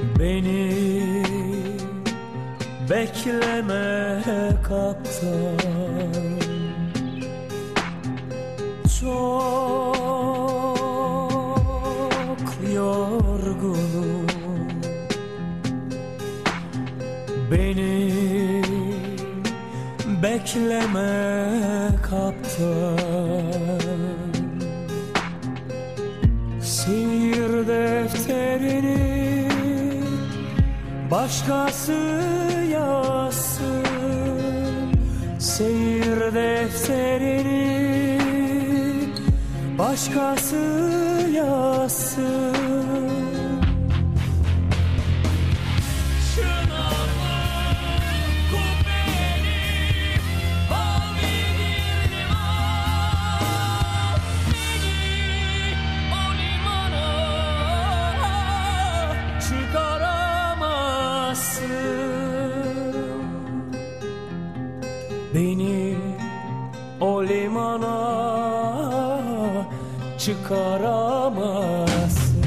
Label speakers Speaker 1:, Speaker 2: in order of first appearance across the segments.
Speaker 1: Beni bekleme kaptan, çok yorgunum. Beni bekleme kaptan, seyir defterini başkası yazsın. Seyir defterini başkası yazsın. Beni o limana çıkaramazsın.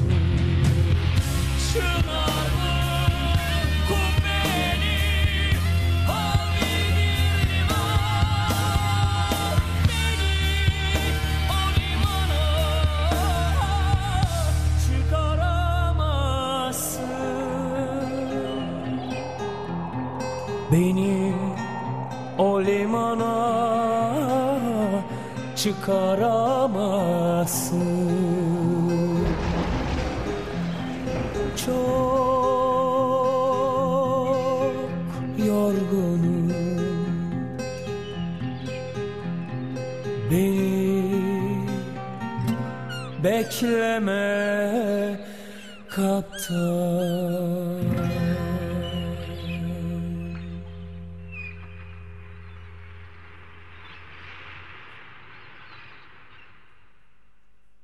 Speaker 1: Çınarlı kubbeli mavi bir liman, beni o limana çıkaramazsın. Beni o limana çıkaramazsın. Çok yorgunum. Beni bekleme kaptan.